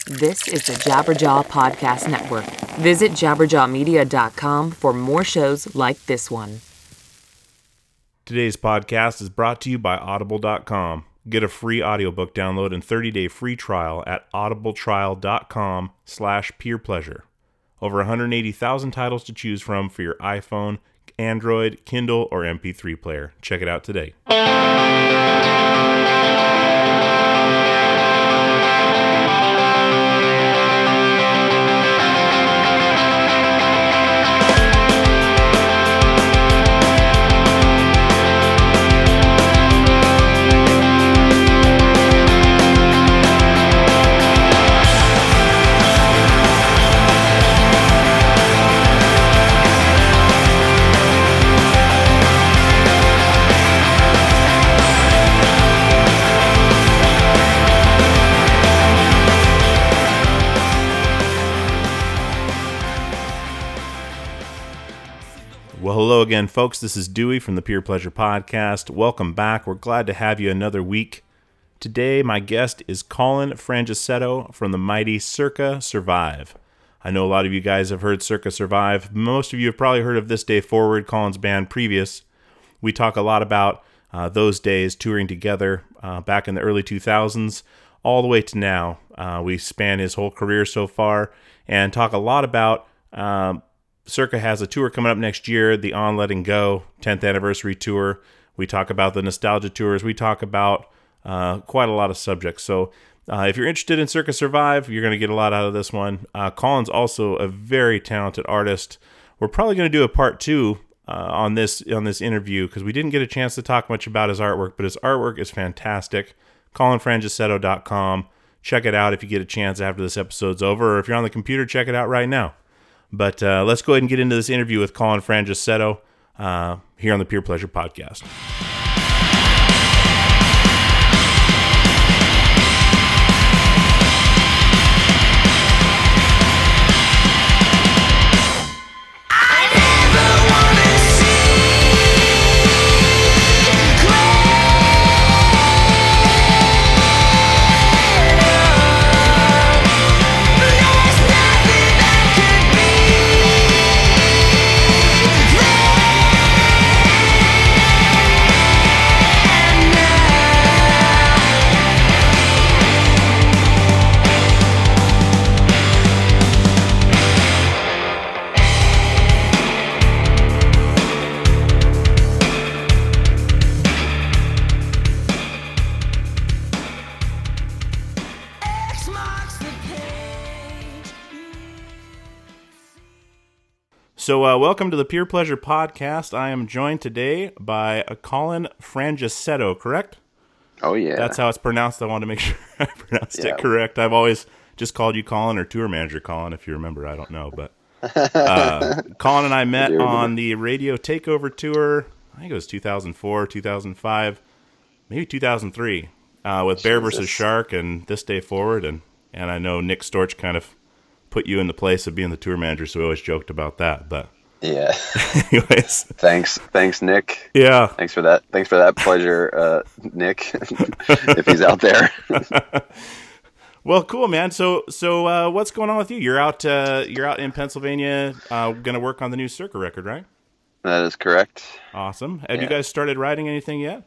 This is the Jabberjaw Podcast Network. Visit jabberjawmedia.com for more shows like this one. Today's podcast is brought to you by Audible.com. Get a free audiobook download and 30-day free trial at audibletrial.com/peerpleasure. Over 180,000 titles to choose from for your iPhone, Android, Kindle, or MP3 player. Check it out today. Well, hello again, folks. This is Dewey from the Peer Pleasure Podcast. Welcome back. We're glad to have you another week. Today, my guest is Colin Frangisetto from the mighty Circa Survive. I know a lot of you guys have heard Circa Survive. Most of you have probably heard of This Day Forward, Colin's band previous. We talk a lot about those days touring together back in the early 2000s all the way to now. We span his whole career so far and talk a lot about Circa has a tour coming up next year, the On Letting Go 10th anniversary tour. We talk about the nostalgia tours. We talk about quite a lot of subjects. So if you're interested in Circa Survive, you're going to get a lot out of this one. Colin's also a very talented artist. We're probably going to do a part two on this interview because we didn't get a chance to talk much about his artwork, but his artwork is fantastic. ColinFrangisetto.com. Check it out if you get a chance after this episode's over, or if you're on the computer, check it out right now. But let's go ahead and get into this interview with Colin Frangisetto here on the Peer Pleasure Podcast. So welcome to the Peer Pleasure Podcast. I am joined today by Colin Frangisetto, correct? Oh, yeah. That's how it's pronounced. I wanted to make sure I pronounced it correct. I've always just called you Colin or tour manager Colin, if you remember. I don't know. But Colin and I met on the Radio Takeover Tour. I think it was 2004, 2005, maybe 2003, with Bear vs. Shark and This Day Forward. And I know Nick Storch kind of put you in the place of being the tour manager, so we always joked about that. But yeah. Anyways, thanks, Nick. Yeah, thanks for that pleasure, Nick, if he's out there. Well, cool, man. So what's going on with you? You're out in Pennsylvania, going to work on the new Circa record, right? That is correct. Awesome. Have you guys started writing anything yet?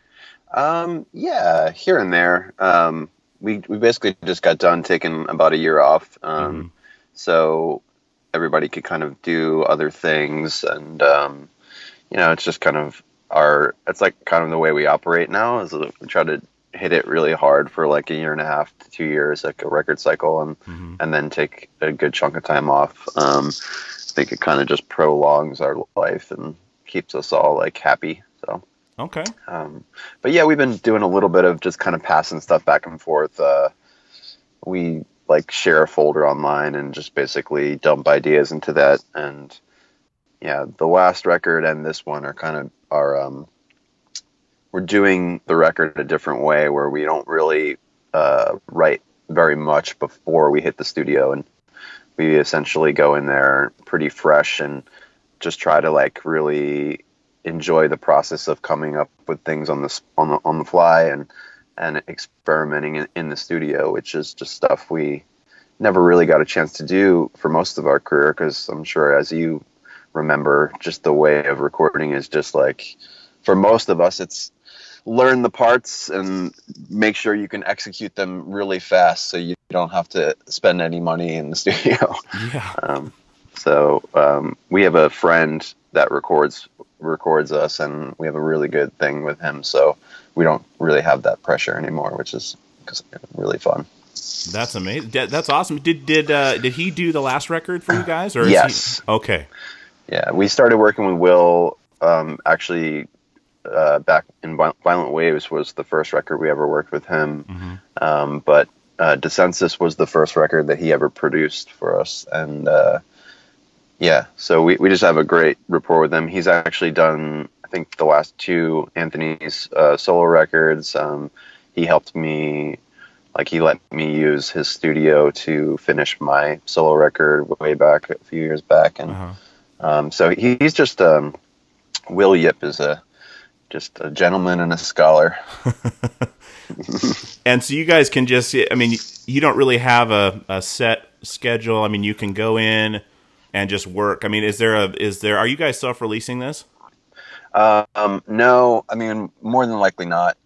Yeah, here and there. We basically just got done taking about a year off. So everybody could kind of do other things, and it's just kind of it's like kind of the way we operate now is we try to hit it really hard for like a year and a half to 2 years, like a record cycle, and then take a good chunk of time off. I think it kind of just prolongs our life and keeps us all like happy. So okay. But yeah, we've been doing a little bit of just kind of passing stuff back and forth. We like share a folder online and just basically dump ideas into that. And yeah, the last record and this one are kind of we're doing the record a different way, where we don't really write very much before we hit the studio, and we essentially go in there pretty fresh and just try to like really enjoy the process of coming up with things on the fly and experimenting in the studio, which is just stuff we never really got a chance to do for most of our career, because I'm sure, as you remember, just the way of recording is just like, for most of us, it's learn the parts and make sure you can execute them really fast so you don't have to spend any money in the studio. Yeah. We have a friend that records us, and we have a really good thing with him, so we don't really have that pressure anymore, which is really fun. That's amazing. That's awesome. Did he do the last record for you guys? Or yes. Okay. Yeah, we started working with Will actually back in Violent Waves was the first record we ever worked with him. Mm-hmm. But Descensus was the first record that he ever produced for us, and so we just have a great rapport with him. He's actually done, I think, the last two Anthony's solo records. He helped me. Like, he let me use his studio to finish my solo record way back a few years back. And so he's just, Will Yip is just a gentleman and a scholar. And so you guys can just, I mean, you don't really have a set schedule. I mean, you can go in and just work. I mean, are you guys self-releasing this? No, I mean, more than likely not.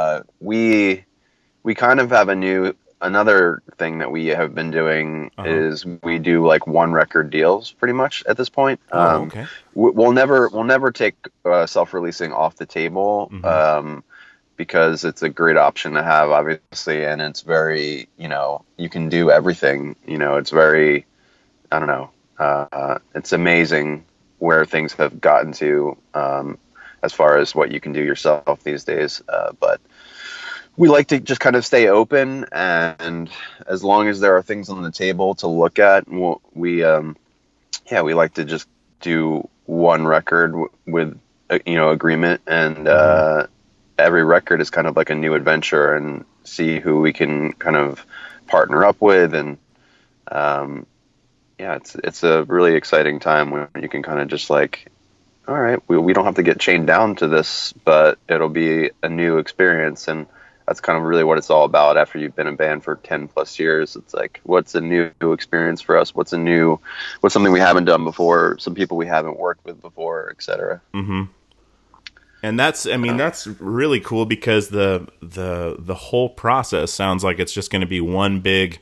We kind of have another thing that we have been doing is we do like one record deals pretty much at this point. Okay. We'll never take self-releasing off the table, because it's a great option to have, obviously, and it's very, you can do everything. It's very, I don't know, it's amazing where things have gotten to as far as what you can do yourself these days, but we like to just kind of stay open, and as long as there are things on the table to look at, we like to just do one record with agreement, and every record is kind of like a new adventure, and see who we can kind of partner up with, and it's a really exciting time when you can kind of just like, all right, we don't have to get chained down to this, but it'll be a new experience. And that's kind of really what it's all about. After you've been a band for 10 plus years, it's like, what's a new experience for us? What's something we haven't done before? Some people we haven't worked with before, etc. Mm-hmm. And that's really cool, because the whole process sounds like it's just going to be one big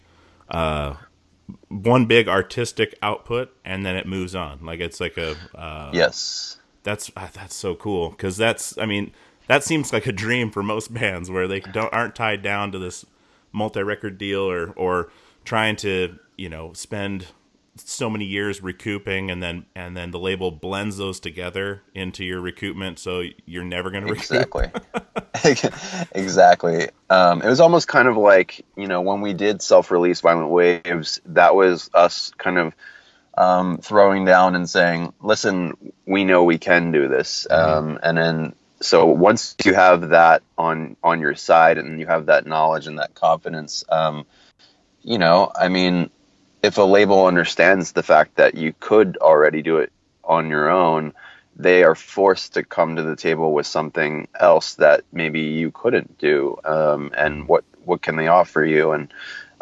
artistic output, and then it moves on. Like, it's like yes. That's so cool, because that seems like a dream for most bands, where they aren't tied down to this multi-record deal or trying to, spend so many years recouping, and then the label blends those together into your recoupment, so you're never going to recoup. Exactly. It was almost kind of like, when we did self-release Violent Waves, that was us kind of throwing down and saying, listen, we know we can do this. And then, so once you have that on your side, and you have that knowledge and that confidence, if a label understands the fact that you could already do it on your own, they are forced to come to the table with something else that maybe you couldn't do. And what can they offer you? And,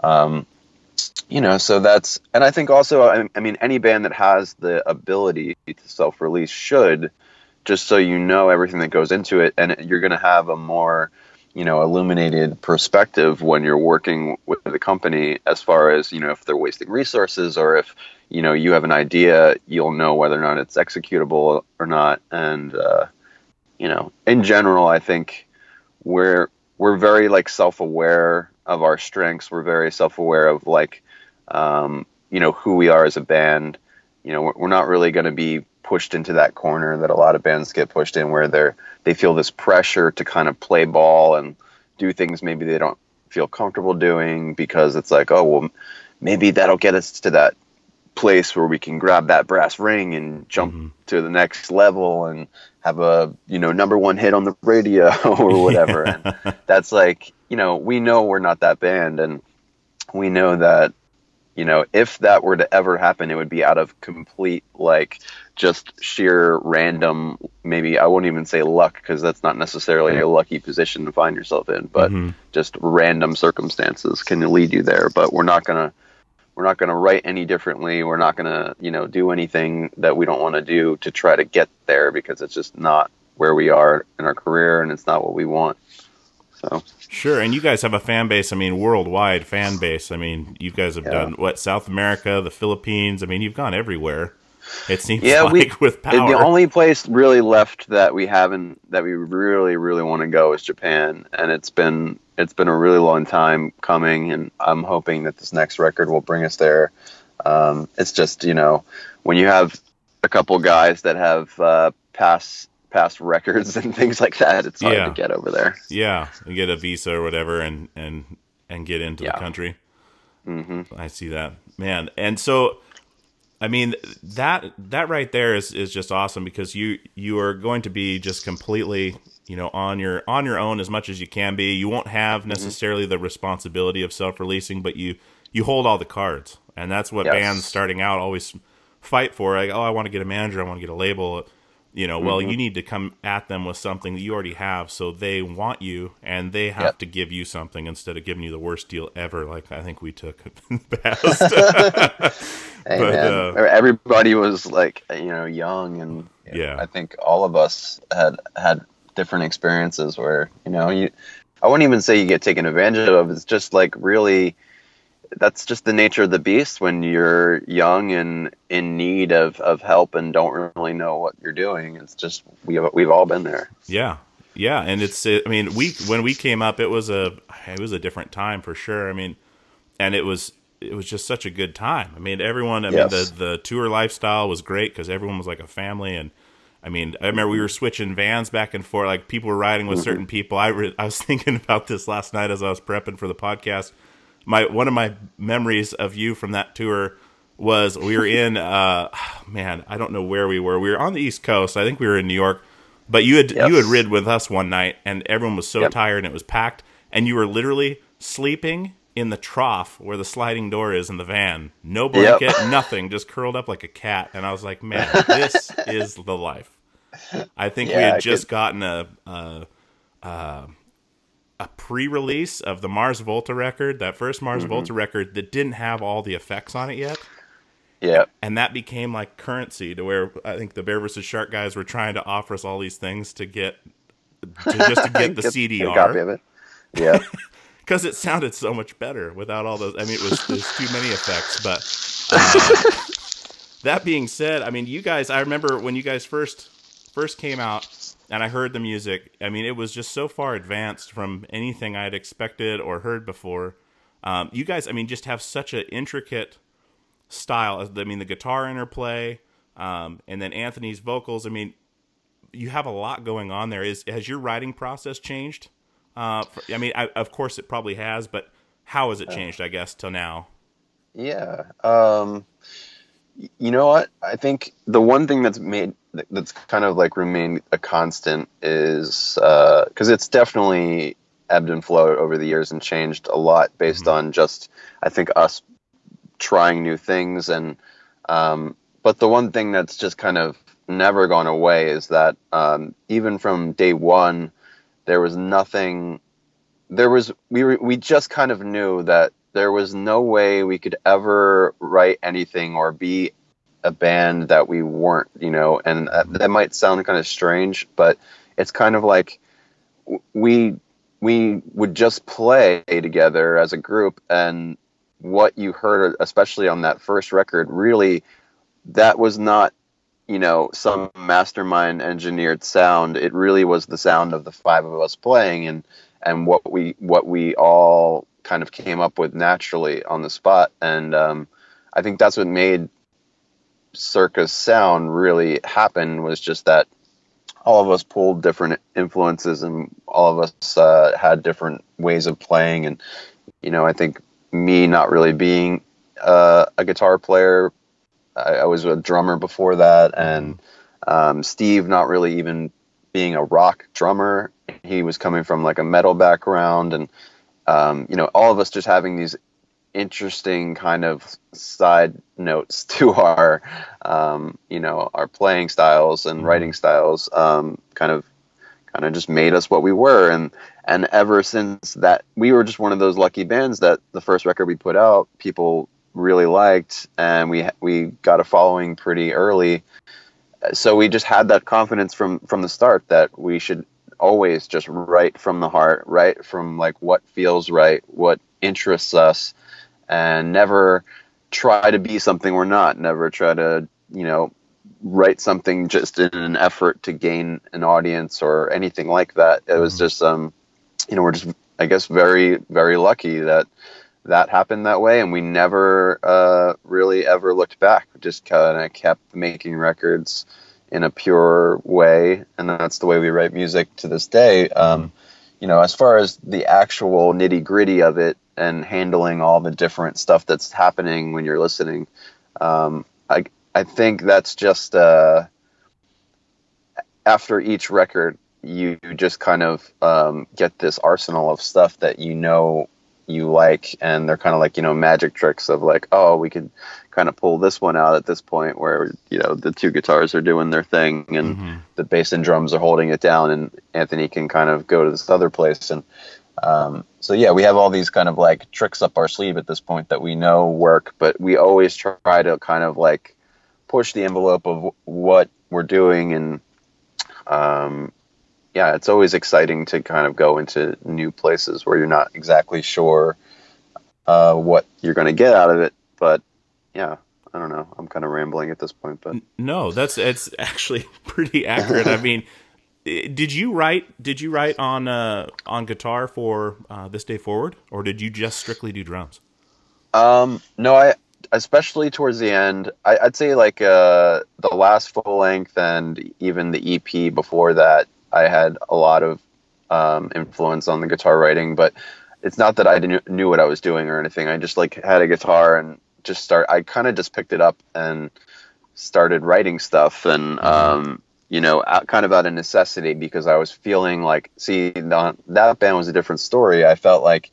so that's, and I think also, any band that has the ability to self-release should, just so everything that goes into it, and you're going to have a more, illuminated perspective when you're working with the company, as far as, if they're wasting resources, or if, you have an idea, you'll know whether or not it's executable or not. And, in general, I think we're very like self-aware of our strengths. We're very self-aware of like, who we are as a band. We're not really going to be pushed into that corner that a lot of bands get pushed in, where they feel this pressure to kind of play ball and do things maybe they don't feel comfortable doing, because it's like, oh, well, maybe that'll get us to that place where we can grab that brass ring and jump to the next level and have a, number one hit on the radio or whatever. And that's like, we know we're not that band, and we know that, if that were to ever happen, it would be out of complete, like, just sheer random, maybe I won't even say luck, because that's not necessarily a lucky position to find yourself in, but just random circumstances can lead you there. But we're not going to to write any differently. We're not going to, do anything that we don't want to do to try to get there, because it's just not where we are in our career, and it's not what we want. So sure. And you guys have a fan base, I mean, worldwide fan base. I mean, you guys have done South America, the Philippines. I mean, you've gone everywhere. It seems with Power. The only place really left that we really, really want to go is Japan. And it's been a really long time coming, and I'm hoping that this next record will bring us there. It's just, when you have a couple guys that have past records and things like that, it's hard to get over there. Yeah, and get a visa or whatever, and get into the country. Mm-hmm. I see that, man. And so, I mean, that right there is just awesome, because you are going to be just completely, on your own as much as you can be. You won't have necessarily the responsibility of self-releasing, but you hold all the cards, and that's what bands starting out always fight for. Like, oh, I want to get a manager, I want to get a label. Well, you need to come at them with something that you already have, so they want you, and they have to give you something instead of giving you the worst deal ever, like I think we took in the past. Hey, man. Everybody was like, young, and I think all of us had different experiences where, I wouldn't even say you get taken advantage of. It's just like, really, that's just the nature of the beast when you're young and in need of help and don't really know what you're doing. It's just, we've all been there. Yeah. And when we came up, it was a different time for sure. I mean, and it was just such a good time. I mean, everyone, the tour lifestyle was great because everyone was like a family. And I mean, I remember we were switching vans back and forth, like people were riding with certain people. I was thinking about this last night as I was prepping for the podcast. One of my memories of you from that tour was we were in, man, I don't know where we were. We were on the East Coast. I think we were in New York, but you had rid with us one night, and everyone was so tired, and it was packed, and you were literally sleeping in the trough where the sliding door is in the van. No blanket, nothing, just curled up like a cat. And I was like, man, this is the life. I think we had just gotten a pre-release of the Mars Volta record, that first Mars Volta record that didn't have all the effects on it yet. Yeah. And that became like currency to where I think the Bear vs. Shark guys were trying to offer us all these things to get the CDR. A copy of it. Yeah. Because it sounded so much better without all those. I mean, there's too many effects. But that being said, I mean, you guys, I remember when you guys first came out, and I heard the music. I mean, it was just so far advanced from anything I had expected or heard before. You guys, I mean, just have such an intricate style. I mean, the guitar interplay, and then Anthony's vocals. I mean, you have a lot going on there. Has your writing process changed? I mean, of course it probably has, but how has it changed, I guess, till now? Yeah. You know what? I think the one thing that's kind of like remained a constant is, because it's definitely ebbed and flowed over the years and changed a lot based on just, I think, us trying new things. And, but the one thing that's just kind of never gone away is that, even from day one, there was nothing, we just kind of knew that there was no way we could ever write anything or be a band that we weren't, and that might sound kind of strange, but it's kind of like we would just play together as a group, and what you heard, especially on that first record, really, that was not, some mastermind engineered sound. It really was the sound of the five of us playing, and what we all kind of came up with naturally on the spot. And I think that's what made Circa's sound really happen, was just that all of us pulled different influences, and all of us had different ways of playing. And I think me not really being a guitar player, I was a drummer before that, and Steve not really even being a rock drummer. He was coming from like a metal background, and all of us just having these interesting kind of side notes to our our playing styles and writing styles, kind of just made us what we were. And ever since that, we were just one of those lucky bands that the first record we put out, people really liked, and we got a following pretty early. So we just had that confidence from the start that we should always just write from the heart, write from like what feels right, what interests us, and never try to be something we're not. Never try to, write something just in an effort to gain an audience or anything like that. It was just, we're just, I guess, very, very lucky that happened that way, and we never really ever looked back. We just kind of kept making records in a pure way, and that's the way we write music to this day. As far as the actual nitty gritty of it and handling all the different stuff that's happening when you're listening, I think that's just after each record, you just kind of get this arsenal of stuff that you like, and they're kind of like, magic tricks of like, oh, we could kind of pull this one out at this point where, the two guitars are doing their thing and the bass and drums are holding it down, and Anthony can kind of go to this other place. And so yeah, we have all these kind of like tricks up our sleeve at this point that we know work, but we always try to kind of like push the envelope of what we're doing. And yeah, it's always exciting to kind of go into new places where you're not exactly sure what you're going to get out of it. But yeah, I don't know. I'm kind of rambling at this point, but no, it's actually pretty accurate. I mean, did you write on guitar for This Day Forward, or did you just strictly do drums? No, especially towards the end, I'd say like the last full length and even the EP before that, I had a lot of influence on the guitar writing, but it's not that I knew what I was doing or anything. I just like had a guitar and I kind of just picked it up and started writing stuff, and kind of out of necessity, because I was feeling like, that band was a different story. I felt like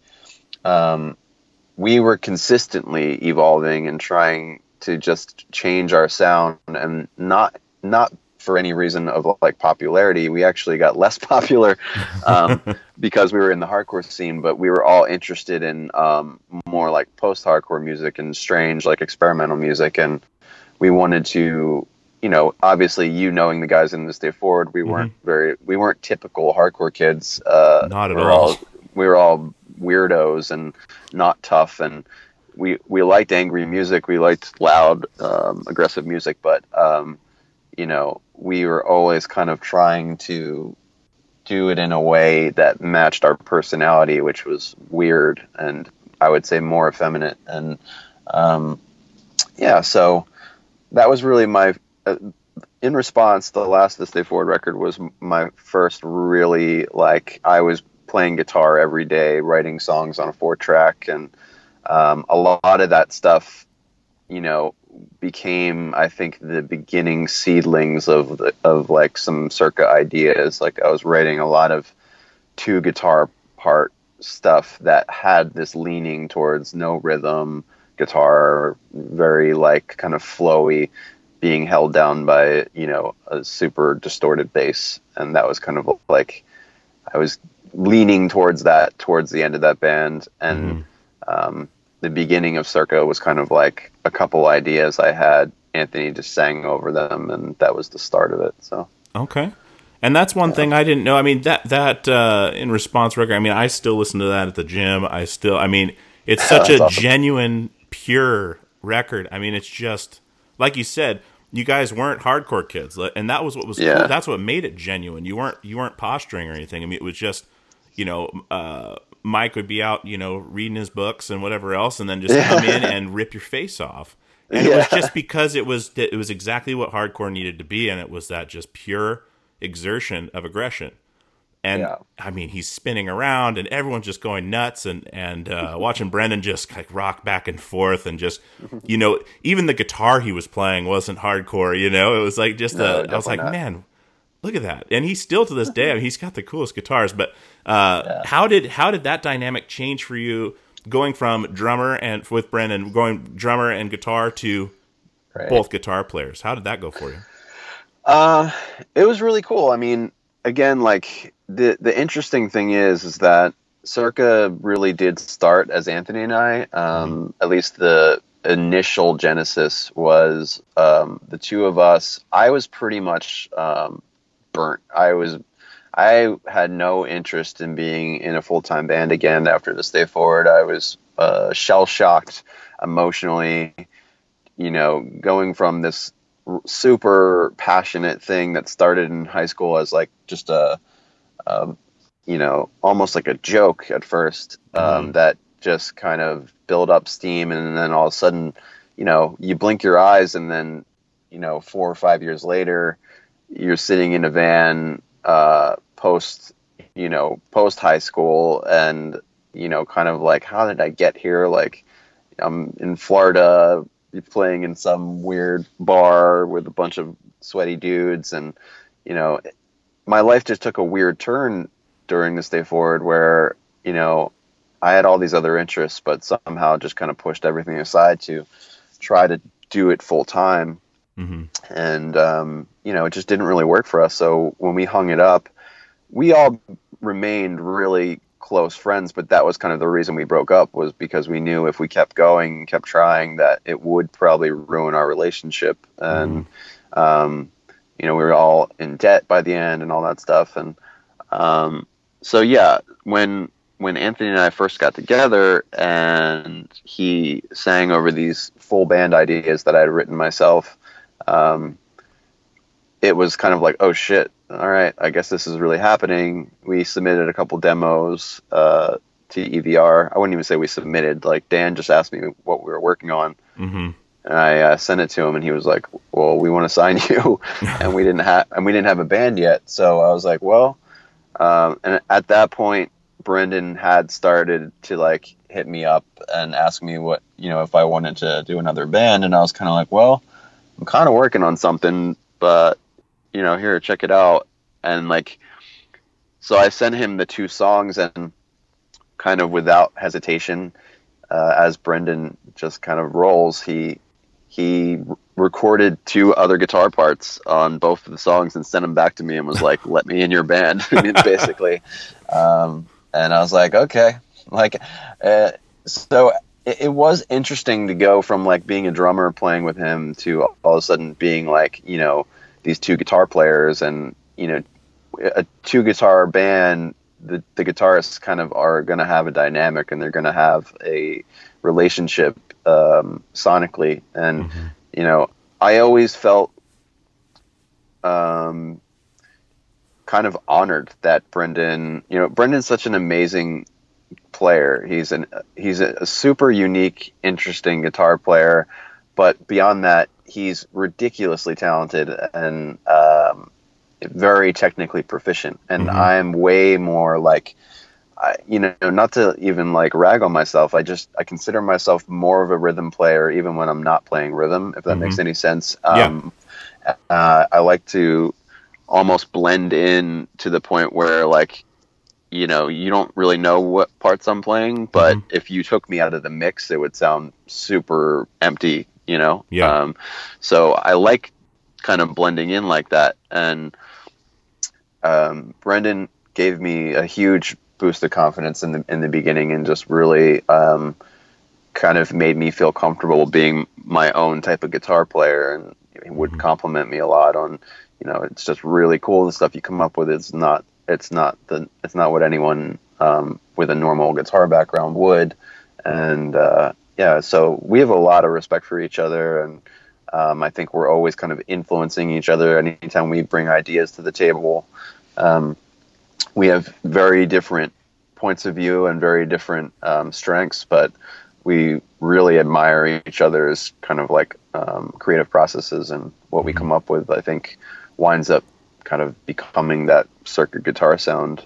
we were consistently evolving and trying to just change our sound, and not for any reason of like popularity. We actually got less popular because we were in the hardcore scene, but we were all interested in more like post-hardcore music and strange like experimental music, and we wanted to, obviously, knowing the guys in This Day Forward, we weren't typical hardcore kids. Not at all. We were all weirdos and not tough, and we liked angry music. We liked loud, aggressive music, but we were always kind of trying to do it in a way that matched our personality, which was weird and I would say more effeminate. And so that was really my in response. The last This Day Forward record was my first really, like, I was playing guitar every day, writing songs on a 4-track, and a lot of that stuff became, I think, the beginning seedlings of like some Circa ideas. Like, I was writing a lot of 2 guitar part stuff that had this leaning towards no rhythm guitar, very like kind of flowy, being held down by a super distorted bass. And that was kind of like, I was leaning towards that towards the end of that band. And the beginning of Circa was kind of like a couple ideas I had. Anthony just sang over them, and that was the start of it. So okay, and that's one thing I didn't know. I mean, that In Response record, I mean, I still listen to that at the gym. It's such a awesome, genuine, pure record. I mean, it's just like you said, you guys weren't hardcore kids, and that was what was cool. That's what made it genuine. You weren't posturing or anything. I mean, it was just Mike would be out, reading his books and whatever else, and then just come in and rip your face off. And it was just because it was exactly what hardcore needed to be, and it was that just pure exertion of aggression. And I mean, he's spinning around, and everyone's just going nuts, and watching Brendan just like rock back and forth, and just even the guitar he was playing wasn't hardcore. It was like just I was like, man, look at that. And he's still to this day, I mean, he's got the coolest guitars. But how did that dynamic change for you, going from drummer and with Brendan, going drummer and guitar to both guitar players? How did that go for you? It was really cool. I mean, again, like the interesting thing is that Circa really did start as Anthony and I, at least the initial genesis was the two of us. I was pretty much burnt. I had no interest in being in a full-time band again after this day forward. I was shell-shocked emotionally, going from this super passionate thing that started in high school as like just almost like a joke at first, that just kind of build up steam. And then all of a sudden, you blink your eyes and then, 4 or 5 years later, you're sitting in a van, post high school, and kind of like, how did I get here? Like, I'm in Florida playing in some weird bar with a bunch of sweaty dudes, and my life just took a weird turn during this day forward where I had all these other interests, but somehow just kind of pushed everything aside to try to do it full time. And it just didn't really work for us. So when we hung it up, we all remained really close friends, but that was kind of the reason we broke up, was because we knew if we kept going and kept trying that it would probably ruin our relationship. And we were all in debt by the end and all that stuff. And so yeah, when Anthony and I first got together and he sang over these full band ideas that I had written myself, it was kind of like, oh shit, all right, I guess this is really happening. We submitted a couple demos to EVR. I wouldn't even say we submitted. Like, Dan just asked me what we were working on, and I sent it to him, and he was like, "Well, we want to sign you," and we didn't have a band yet. So I was like, "Well," and at that point, Brendan had started to like hit me up and ask me what if I wanted to do another band, and I was kind of like, "Well, I'm kind of working on something, but." Here, check it out. And like, so I sent him the 2 songs, and kind of without hesitation, as Brendan just kind of rolls, he recorded 2 other guitar parts on both of the songs and sent them back to me and was like, let me in your band, basically. And I was like, okay. Like, so it was interesting to go from like being a drummer playing with him to all of a sudden being like, these 2 guitar players, and a 2 guitar band, the guitarists kind of are going to have a dynamic, and they're going to have a relationship sonically. And I always felt kind of honored that Brendan's such an amazing player. He's a super unique, interesting guitar player, but beyond that, he's ridiculously talented and very technically proficient. And I'm way more like, not to even like rag on myself, I consider myself more of a rhythm player even when I'm not playing rhythm, if that makes any sense. I like to almost blend in to the point where like, you don't really know what parts I'm playing, but if you took me out of the mix, it would sound super empty, so I like kind of blending in like that. And Brendan gave me a huge boost of confidence in the beginning, and just really kind of made me feel comfortable being my own type of guitar player, and he would compliment me a lot on, it's just really cool, the stuff you come up with. It's not what anyone with a normal guitar background would. And so we have a lot of respect for each other, and I think we're always kind of influencing each other anytime we bring ideas to the table. We have very different points of view and very different strengths, but we really admire each other's kind of like creative processes, and what we come up with, I think, winds up kind of becoming that circuit guitar sound.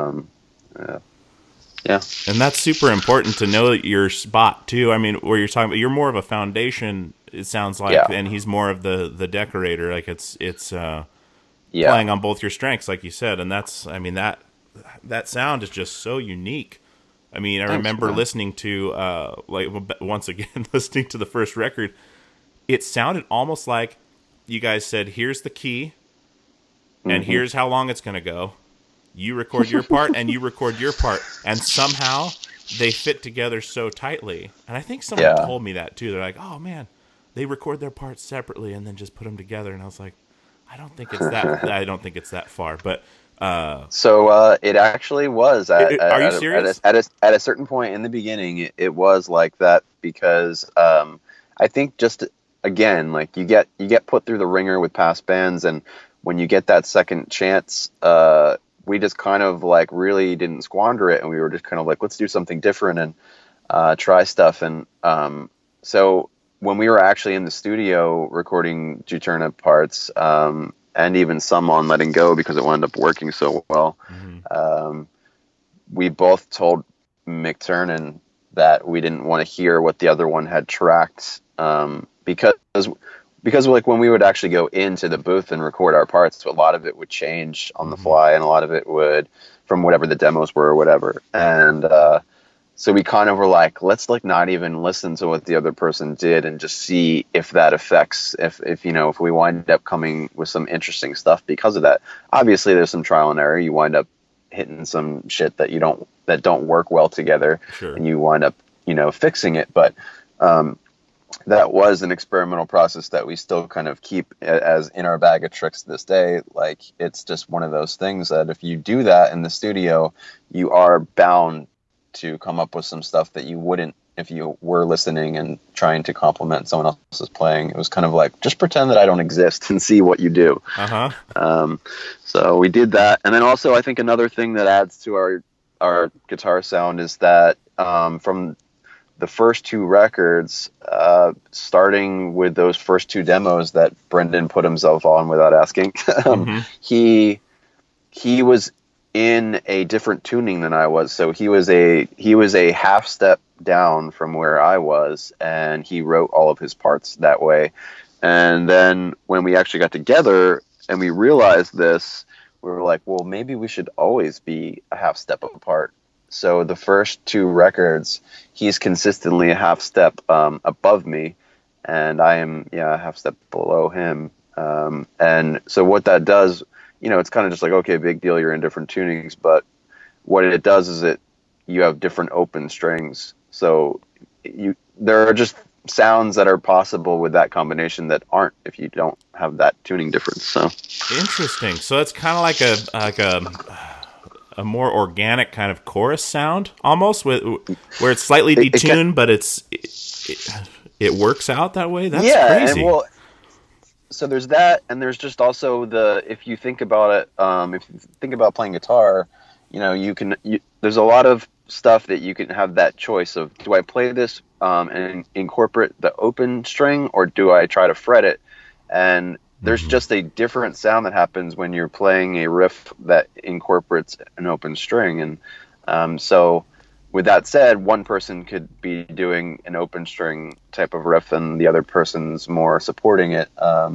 And that's super important to know your spot too. I mean, where you're talking about, you're more of a foundation, it sounds like, and he's more of the decorator. Like it's playing on both your strengths, like you said. And that's, I mean, that sound is just so unique. I mean, I remember listening to, once again, listening to the first record, it sounded almost like you guys said, here's the key, and here's how long it's going to go. You record your part, and you record your part. And somehow they fit together so tightly. And I think someone told me that too. They're like, oh man, they record their parts separately and then just put them together. And I was like, I don't think it's that. I don't think it's that far. But so it actually was. Are you serious? At a certain point in the beginning, it was like that because I think just again, like you get put through the ringer with past bands, and when you get that second chance, we just kind of like really didn't squander it, and we were just kind of like, let's do something different and try stuff. And so when we were actually in the studio recording Juturna parts, and even some on Letting Go because it wound up working so well, we both told Mick Turnan that we didn't want to hear what the other one had tracked, because like when we would actually go into the booth and record our parts, a lot of it would change on the fly, and a lot of it would from whatever the demos were or whatever. And so we kind of were like, let's like not even listen to what the other person did and just see if that affects, if you know, if we wind up coming with some interesting stuff because of that. Obviously there's some trial and error. You wind up hitting some shit that don't work well together, and you wind up, you know, fixing it. But that was an experimental process that we still kind of keep as in our bag of tricks to this day. Like, it's just one of those things that if you do that in the studio, you are bound to come up with some stuff that you wouldn't if you were listening and trying to complement someone else's playing. It was kind of like, just pretend that I don't exist and see what you do. So we did that. And then also, I think another thing that adds to our guitar sound is that from the first two records, starting with those first two demos that Brendan put himself on without asking, he was in a different tuning than I was. So he was a half step down from where I was, and he wrote all of his parts that way. And then when we actually got together and we realized this, we were like, well, maybe we should always be a half step apart. So the first two records, he's consistently a half step above me, and I am a half step below him. And so what that does, you know, it's kind of just like, okay, big deal, you're in different tunings, but what it does is you have different open strings. So there are just sounds that are possible with that combination that aren't if you don't have that tuning difference. So interesting. So it's kind of like a more organic kind of chorus sound, almost, where it's slightly detuned, but it works out that way. That's crazy. And so there's that, and there's just also if you think about it, if you think about playing guitar, you know, there's a lot of stuff that you can have that choice of, do I play this and incorporate the open string, or do I try to fret it? And there's just a different sound that happens when you're playing a riff that incorporates an open string. And so with that said, one person could be doing an open string type of riff and the other person's more supporting it.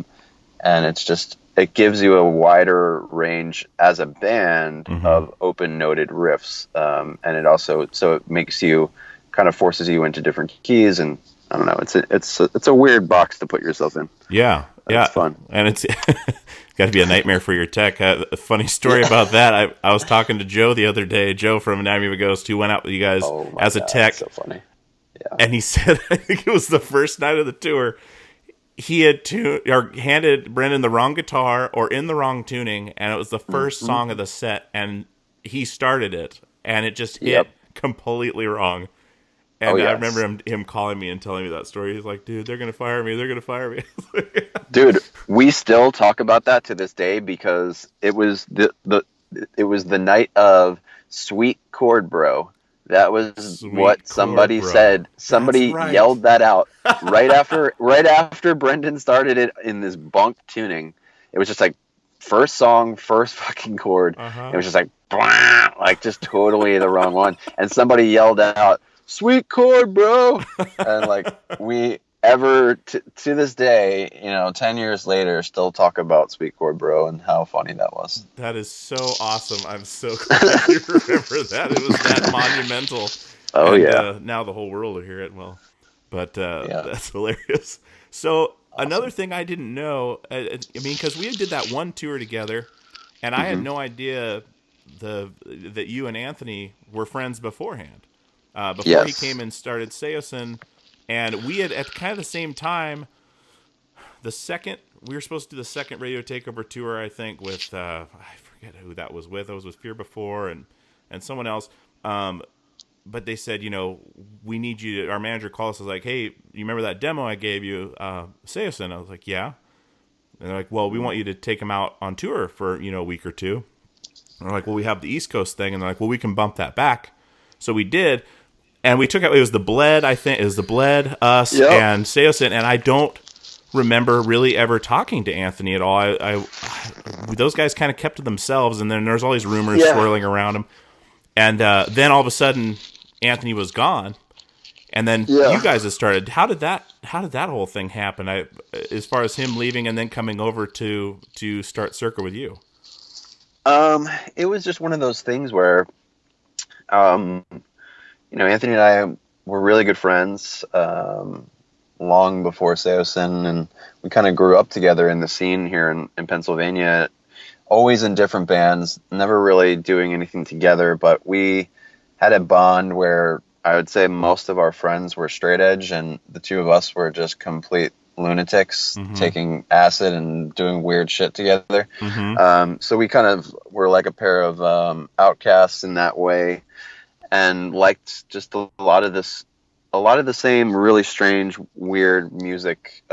And it gives you a wider range as a band of open noted riffs. And it also, so it makes you, kind of forces you into different keys. And I don't know, it's a weird box to put yourself in. Yeah. It's fun. And it's got to be a nightmare for your tech. A funny story about that. I was talking to Joe the other day, Joe from Anatomy of a Ghost, who went out with you guys as a tech. That's so funny. Yeah. And he said, I think it was the first night of the tour, he had handed Brendan the wrong guitar or in the wrong tuning, and it was the first song of the set, and he started it, and it just hit completely wrong. And I remember him calling me and telling me that story. He's like, dude, they're going to fire me. They're going to fire me. Dude, we still talk about that to this day because it was the night of Sweet Chord Bro. That was what somebody said. Somebody yelled that out right after Brendan started it in this bunk tuning. It was just like, first song, first fucking chord. It was just like, blah, like just totally the wrong one. And somebody yelled out, "Sweet Chord Bro," and like we to this day, you know, 10 years later, still talk about Sweet Chord Bro and how funny that was. That is so awesome. I'm so glad you remember that. It was that monumental. Oh, and, now the whole world will hear it. Well, but that's hilarious. So another thing I didn't know, I mean, because we did that one tour together, and I had no idea that you and Anthony were friends beforehand. before he Yes. came and started Seosin. And we had, at kind of the same time, we were supposed to do the second Radio Takeover tour, I think, with, I forget who that was with. I was with Fear Before and someone else. But they said, we need you to, our manager called us, was like, hey, you remember that demo I gave you, Seosin? I was like, yeah. And they're like, well, we want you to take him out on tour for, a week or two. And we're like, well, we have the East Coast thing. And they're like, well, we can bump that back. So we did. And we took out, it was the Bled, I think. It was the Bled, us, and Seosin. And I don't remember really ever talking to Anthony at all. I those guys kind of kept to themselves. And then there's all these rumors swirling around him. And then all of a sudden, Anthony was gone. And then you guys have started. How did that whole thing happen? As far as him leaving and then coming over to start Circa with you. It was just one of those things where, Anthony and I were really good friends long before Seosin, and we kind of grew up together in the scene here in Pennsylvania, always in different bands, never really doing anything together, but we had a bond where I would say most of our friends were straight edge, and the two of us were just complete lunatics, taking acid and doing weird shit together. So we kind of were like a pair of outcasts in that way, and liked just a lot of the same really strange, weird music.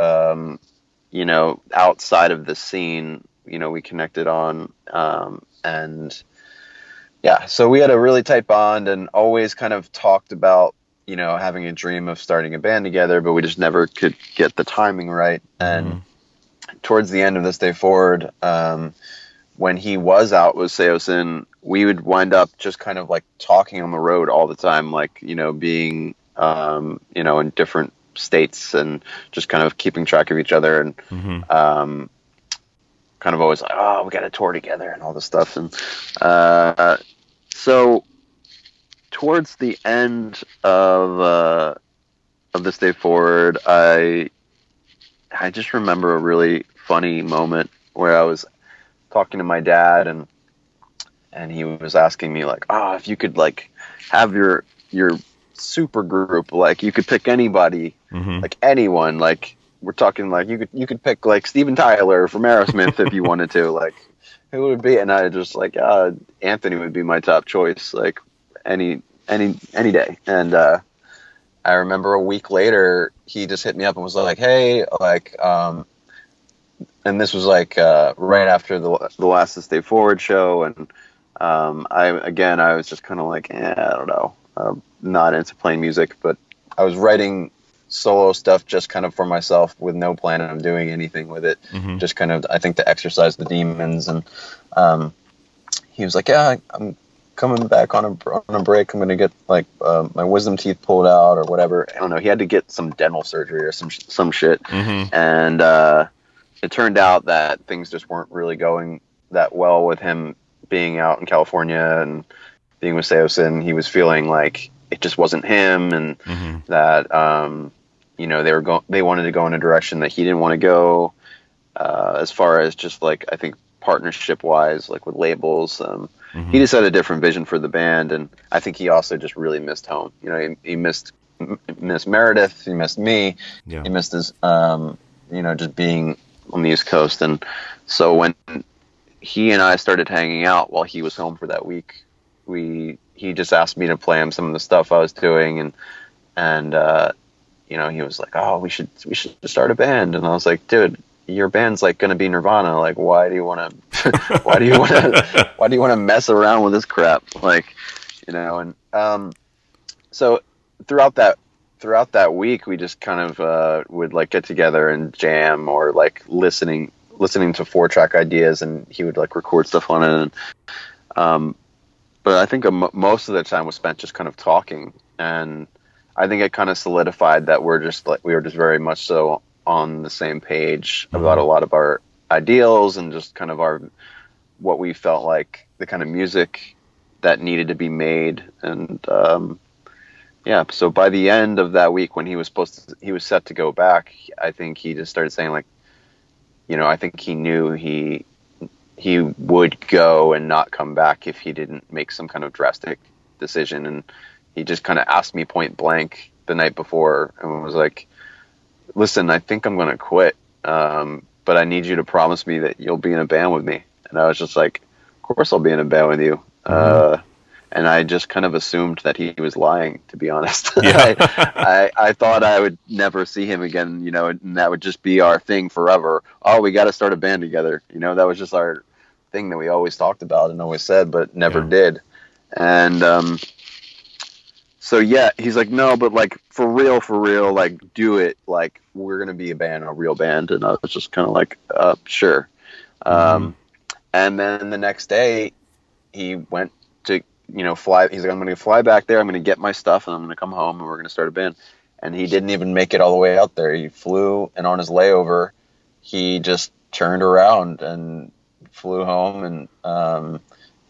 Outside of the scene, we connected on, and yeah, so we had a really tight bond and always kind of talked about, having a dream of starting a band together, but we just never could get the timing right. And towards the end of This Day Forward, when he was out with Seosin, we would wind up just kind of like talking on the road all the time, like, being, in different states and just kind of keeping track of each other and, kind of always like, oh, we got to tour together and all this stuff. And, so towards the end of This Day Forward, I just remember a really funny moment where I was talking to my dad and he was asking me like, oh, if you could like have your super group, like you could pick anybody, like anyone, like we're talking like you could pick like Steven Tyler from Aerosmith if you wanted to, like who would it be? And I just like, Anthony would be my top choice, like any day. And I remember a week later, he just hit me up and was like, hey, like, and this was like right after the last This Day Forward show, and I was just kind of like, I don't know, I'm not into playing music, but I was writing solo stuff just kind of for myself with no plan of doing anything with it, just kind of, I think, to exercise the demons. And he was like, yeah, I'm coming back on a break. I'm going to get like my wisdom teeth pulled out or whatever. I don't know. He had to get some dental surgery or some shit. And it turned out that things just weren't really going that well with him being out in California and being with Seosin. He was feeling like it just wasn't him, and that they wanted to go in a direction that he didn't want to go, as far as just like, I think, partnership wise, like with labels. He just had a different vision for the band, and I think he also just really missed home. He missed Meredith, he missed me, he missed his just being on the East Coast. And so when he and I started hanging out while he was home for that week, he just asked me to play him some of the stuff I was doing, and he was like, oh, we should start a band. And I was like, dude, your band's like going to be Nirvana. Like, why do you want to mess around with this crap? Like, and so throughout that week, we just kind of would like get together and jam, or like listening to 4-track ideas, and he would like record stuff on it. And but I think most of the time was spent just kind of talking, and I think it kind of solidified that we were just very much so on the same page about a lot of our ideals and just kind of what we felt like the kind of music that needed to be made. And so by the end of that week, when he was set to go back, I think he just started saying like, I think he knew he would go and not come back if he didn't make some kind of drastic decision. And he just kind of asked me point blank the night before and was like, listen, I think I'm going to quit. But I need you to promise me that you'll be in a band with me. And I was just like, of course I'll be in a band with you. And I just kind of assumed that he was lying, to be honest. Yeah. I thought I would never see him again, you know, and that would just be our thing forever. Oh, we got to start a band together. You know, that was just our thing that we always talked about and always said, but never did. And so, yeah, he's like, no, but like for real, like do it. Like we're going to be a band, a real band. And I was just kind of like, sure. And then the next day he went to, you know, fly. He's like, I'm going to fly back there. I'm going to get my stuff and I'm going to come home and we're going to start a band. And he didn't even make it all the way out there. He flew, and on his layover, he just turned around and flew home. And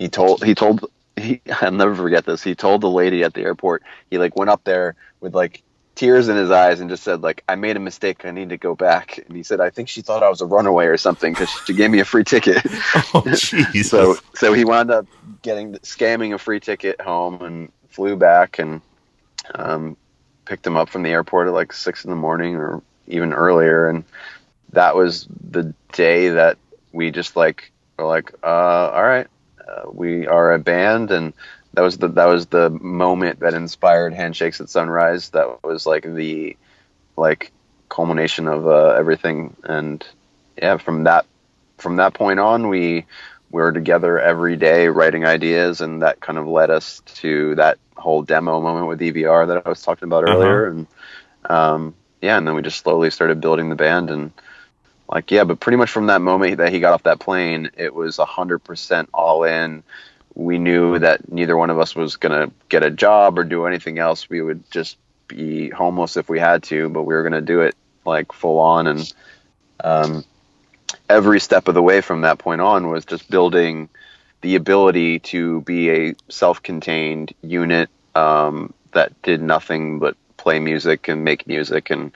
I'll never forget this. He told the lady at the airport, he like went up there with like tears in his eyes and just said like, I made a mistake. I need to go back. And he said, I think she thought I was a runaway or something because she gave me a free ticket. Oh, Jesus. So he wound up scamming a free ticket home and flew back and picked him up from the airport at like 6 a.m. or even earlier. And that was the day that we just like were like, all right, we are a band. And that was the moment that inspired Handshakes at Sunrise. That was like the culmination of everything. And yeah, from that point on, we were together every day writing ideas, and that kind of led us to that whole demo moment with EVR that I was talking about earlier. And and then we just slowly started building the band. And but pretty much from that moment that he got off that plane, it was 100% all in. We knew that neither one of us was going to get a job or do anything else. We would just be homeless if we had to, but we were going to do it like full on. And every step of the way from that point on was just building the ability to be a self-contained unit that did nothing but play music and make music. And,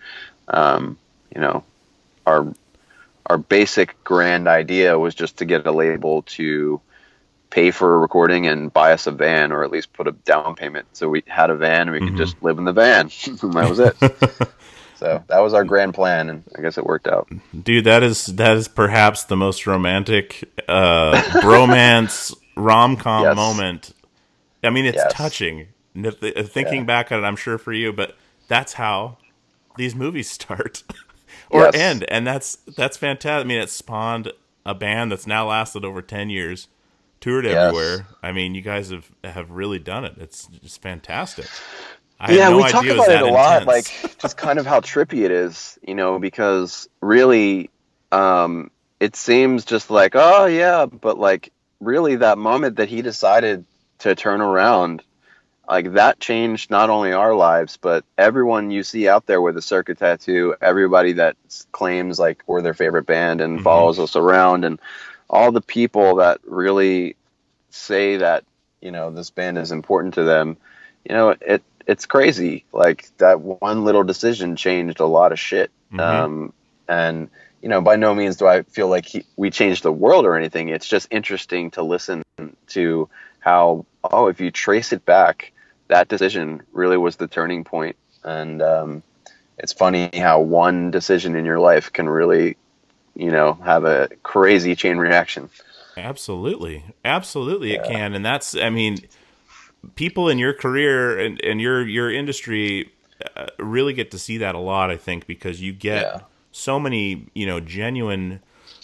our basic grand idea was just to get a label to pay for a recording and buy us a van, or at least put a down payment. So we had a van and we could just live in the van. And that was it. So that was our grand plan, and I guess it worked out. Dude, that is perhaps the most romantic bromance rom-com moment. I mean, it's touching. Thinking back on it, I'm sure for you, but that's how these movies start or end, and that's fantastic. I mean, it spawned a band that's now lasted over 10 years, toured everywhere. I mean, you guys have really done it. It's just fantastic. We talk about it a lot, like just kind of how trippy it is, because really, it seems just like, oh yeah, but like really that moment that he decided to turn around, like that changed not only our lives, but everyone you see out there with a Circa tattoo, everybody that claims like we're their favorite band and follows us around, and all the people that really say that, this band is important to them, it's crazy. Like that one little decision changed a lot of shit. And, by no means do I feel like we changed the world or anything. It's just interesting to listen to how, if you trace it back, that decision really was the turning point. And it's funny how one decision in your life can really, have a crazy chain reaction. Absolutely. It can. And that's, I mean, people in your career and your industry really get to see that a lot, I think, because you get so many, genuine,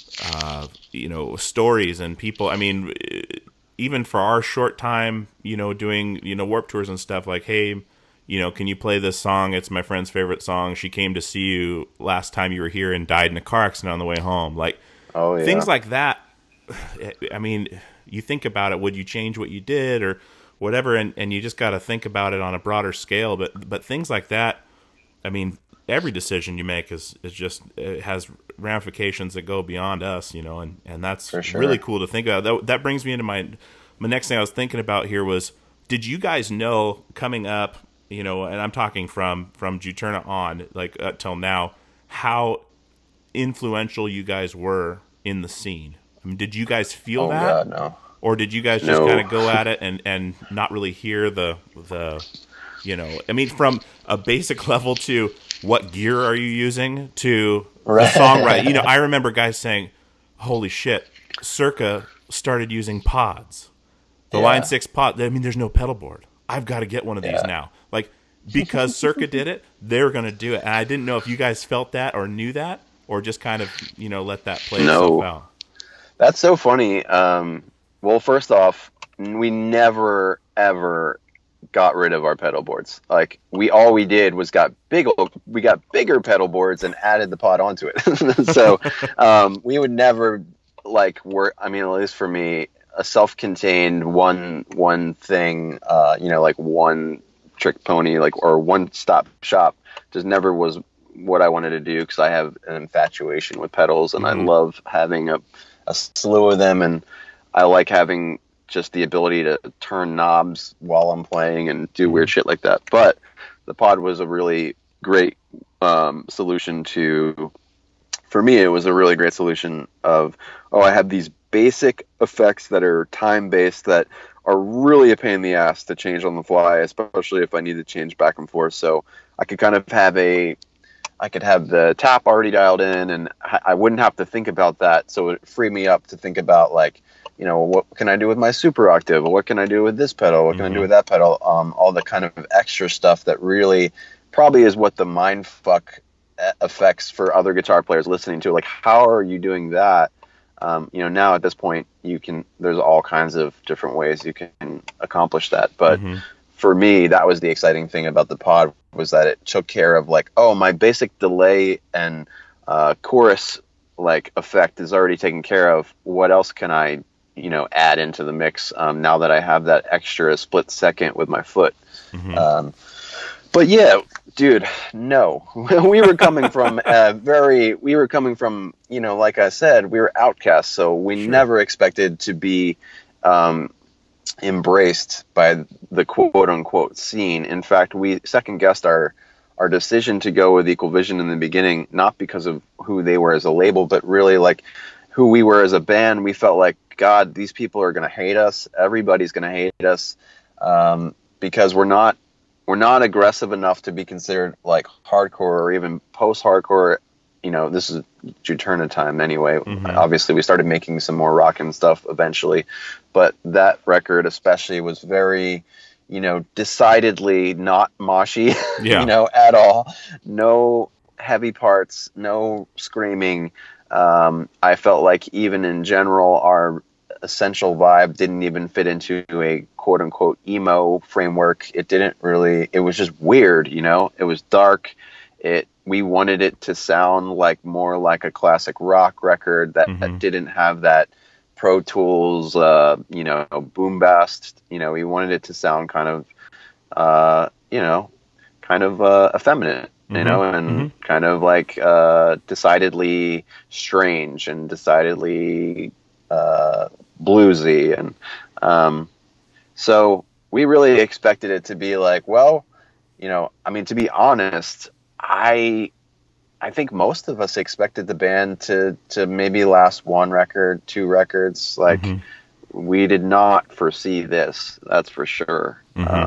stories and people. I mean, even for our short time, doing, Warped Tours and stuff, like, hey, can you play this song? It's my friend's favorite song. She came to see you last time you were here and died in a car accident on the way home. Like, things like that. I mean, you think about it, would you change what you did or whatever? And you just got to think about it on a broader scale. But things like that, I mean, every decision you make is just, it has ramifications that go beyond us, and that's really cool to think about. That brings me into my next thing I was thinking about here was, did you guys know coming up, and I'm talking from Juturna on, like till now, how influential you guys were in the scene? I mean, did you guys feel that? God, no. Or did you guys just kind of go at it and not really hear the I mean, from a basic level to what gear are you using to Right. the songwriting. I remember guys saying, holy shit, Circa started using pods. The Line 6 pod, I mean, there's no pedal board. I've got to get one of these now. Like, because Circa did it, they're going to do it. And I didn't know if you guys felt that or knew that, or just kind of, let that play itself out. That's so funny. Well, first off, we never, ever got rid of our pedal boards. Like, all we did was we got bigger pedal boards and added the pod onto it. So we would never work. I mean, at least for me, a self-contained one thing, like one trick pony, or one stop shop, just never was what I wanted to do, because I have an infatuation with pedals, and I love having a slew of them, and I like having just the ability to turn knobs while I'm playing and do weird shit like that. But the pod was a really great solution for me, it was a really great solution of, I have these basic effects that are time-based that are really a pain in the ass to change on the fly, especially if I need to change back and forth. So I could kind of have the tap already dialed in, and I wouldn't have to think about that. So it freed me up to think about, what can I do with my super octave? Or what can I do with this pedal? What can I do with that pedal? All the kind of extra stuff that really probably is what the mind fuck effects for other guitar players listening to. Like, how are you doing that? Now at this point, there's all kinds of different ways you can accomplish that. But for me, that was the exciting thing about the pod, was that it took care of my basic delay and chorus effect is already taken care of. What else can I add into the mix now that I have that extra split second with my foot? But yeah, dude, no. we were coming from like I said, we were outcasts, so we never expected to be embraced by the quote unquote scene. In fact, we second guessed our decision to go with Equal Vision in the beginning, not because of who they were as a label, but really who we were as a band. We felt like, God, these people are going to hate us. Everybody's going to hate us because we're not aggressive enough to be considered hardcore or even post-hardcore. This is Juturna time anyway. Obviously, we started making some more rock and stuff eventually, but that record especially was very, decidedly not moshy, at all. No heavy parts, no screaming. I felt like even in general, our essential vibe didn't even fit into a quote unquote emo framework. It was just weird, it was dark. We wanted it to sound more like a classic rock record that didn't have that Pro Tools, boom-bast. We wanted it to sound kind of effeminate, and kind of decidedly strange and decidedly bluesy. And so we really expected it to be to be honest, I think most of us expected the band to maybe last one record, two records. We did not foresee this, that's for sure.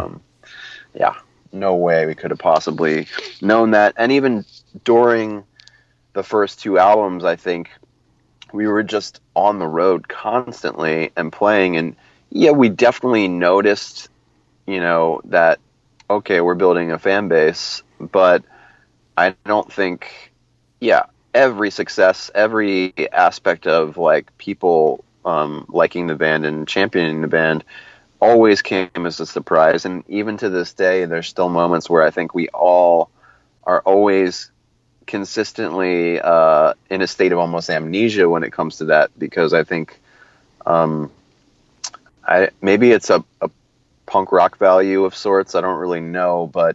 No way we could have possibly known that. And even during the first two albums, I think we were just on the road constantly and playing. And yeah, we definitely noticed, that, okay, we're building a fan base, but I don't think, every success, every aspect of people liking the band and championing the band always came as a surprise. And even to this day, there's still moments where I think we all are always consistently in a state of almost amnesia when it comes to that, because I think maybe it's a punk rock value of sorts. I don't really know, but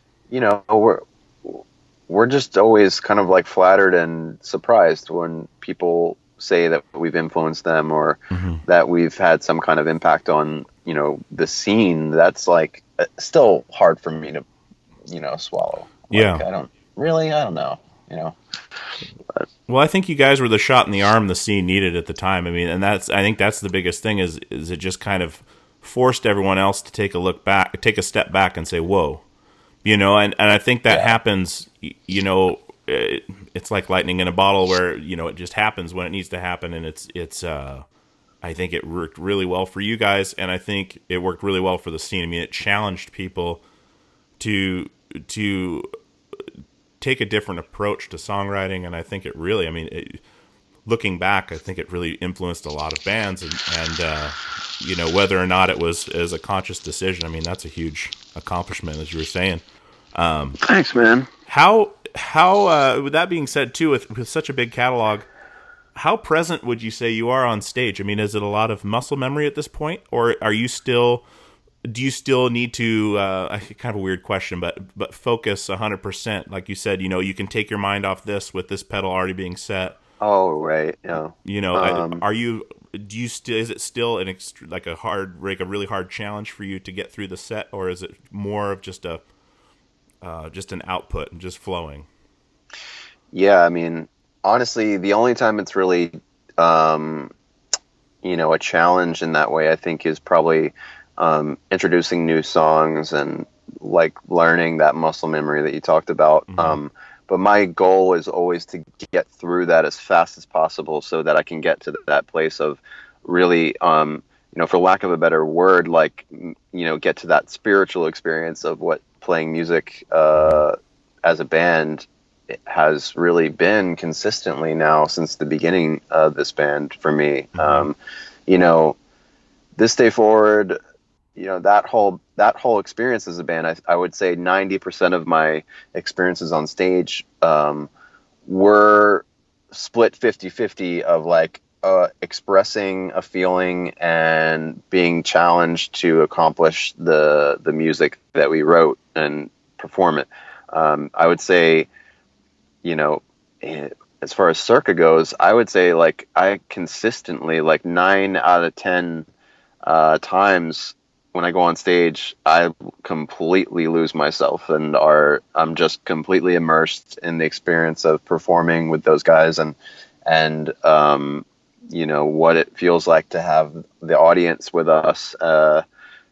we're just always kind of flattered and surprised when people say that we've influenced them or that we've had some kind of impact on, the scene. That's still hard for me to, swallow. I don't know, But. Well, I think you guys were the shot in the arm the scene needed at the time. I mean, and I think that's the biggest thing is it just kind of forced everyone else to take a step back and say, whoa, and I think that happens, it's like lightning in a bottle where, it just happens when it needs to happen. And it's I think it worked really well for you guys. And I think it worked really well for the scene. I mean, it challenged people to take a different approach to songwriting. And I think it really, looking back, I think it really influenced a lot of bands, and whether or not it was as a conscious decision, I mean, that's a huge accomplishment, as you were saying. Thanks, man. How with that being said too, with such a big catalog, how present would you say you are on stage? I mean, is it a lot of muscle memory at this point, or do you still need to, kind of a weird question, but focus 100%? Like you said, you can take your mind off this with this pedal already being set. Oh, right. Yeah. Is it still a really hard challenge for you to get through the set, or is it more of just an output and just flowing? Yeah. I mean, honestly, the only time it's really, a challenge in that way, I think, is probably, introducing new songs and like learning that muscle memory that you talked about. Mm-hmm. But my goal is always to get through that as fast as possible so that I can get to that place of really, for lack of a better word, like, get to that spiritual experience of what playing music as a band has really been consistently now since the beginning of this band for me. Mm-hmm. This day forward, that whole experience as a band, I would say 90% of my experiences on stage were split 50-50 of like expressing a feeling and being challenged to accomplish the music that we wrote and perform it. I would say, as far as Circa goes, I would say like I consistently, like 9 out of 10 times when I go on stage, I completely lose myself and I'm just completely immersed in the experience of performing with those guys and what it feels like to have the audience with us. We're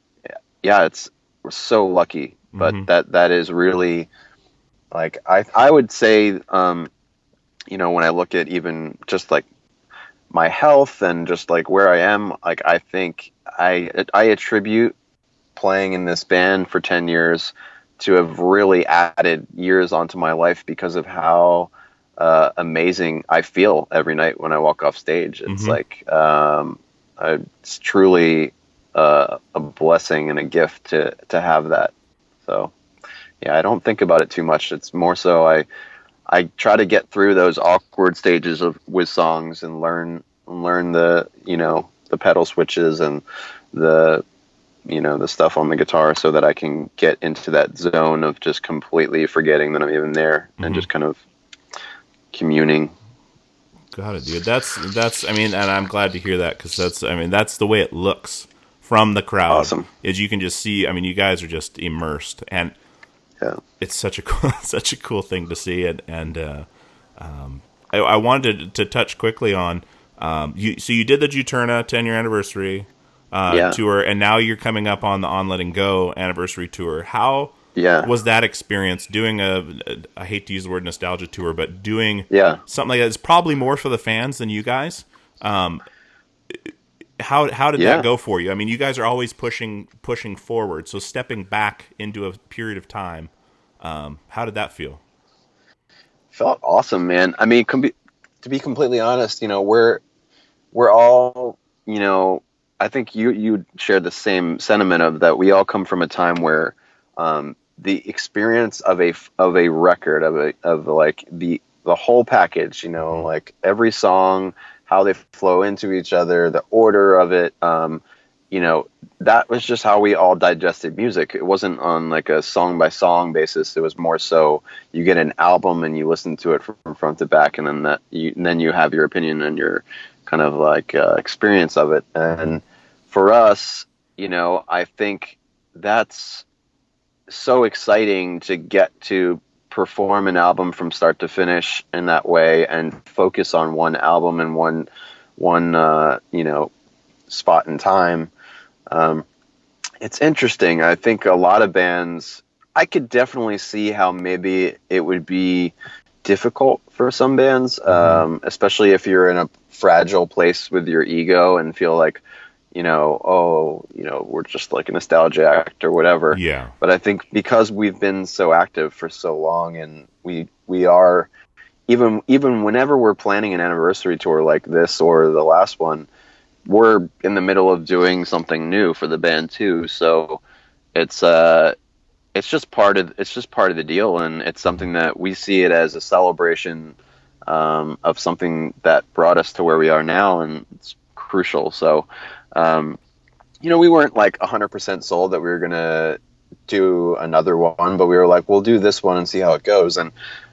so lucky, but mm-hmm. that is really like, I would say, when I look at even just like my health and just like where I am, like, I think I attribute playing in this band for 10 years to have really added years onto my life because of how amazing I feel every night when I walk off stage. It's mm-hmm. like, it's truly a blessing and a gift to have that. So yeah, I don't think about it too much. It's more so I try to get through those awkward stages with songs and learn the, the pedal switches and the stuff on the guitar so that I can get into that zone of just completely forgetting that I'm even there mm-hmm. and just kind of communing. Got it, dude. That's, and I'm glad to hear that, because that's the way it looks from the crowd. Awesome. Is you can just see, you guys are just immersed, and yeah, it's such a cool thing to see. And I wanted to touch quickly on, so you did the Juturna 10-year anniversary tour, and now you're coming up on the On Letting Go anniversary tour. How was that experience doing I hate to use the word nostalgia tour, but doing something like that is probably more for the fans than you guys. How did that go for you? You guys are always pushing forward, so stepping back into a period of time, how did that feel? Felt awesome, man. To be completely honest, we're all, I think you shared the same sentiment of that. We all come from a time where the experience of a record of like the whole package, like every song, how they flow into each other, the order of it, that was just how we all digested music. It wasn't on like a song by song basis. It was more so you get an album and you listen to it from front to back, and then you have your opinion and your kind of like experience of it. And for us, I think that's so exciting to get to perform an album from start to finish in that way and focus on one album and one spot in time. It's interesting. I think a lot of bands, I could definitely see how maybe it would be difficult for some bands, especially if you're in a fragile place with your ego and feel like, we're just like a nostalgia act or whatever. Yeah. But I think because we've been so active for so long, and we are, even whenever we're planning an anniversary tour like this or the last one, we're in the middle of doing something new for the band too. So it's just part of the deal, and it's something that we see it as a celebration of something that brought us to where we are now, and it's crucial. So we weren't like 100% sold that we were gonna do another one, but we were like, we'll do this one and see how it goes. And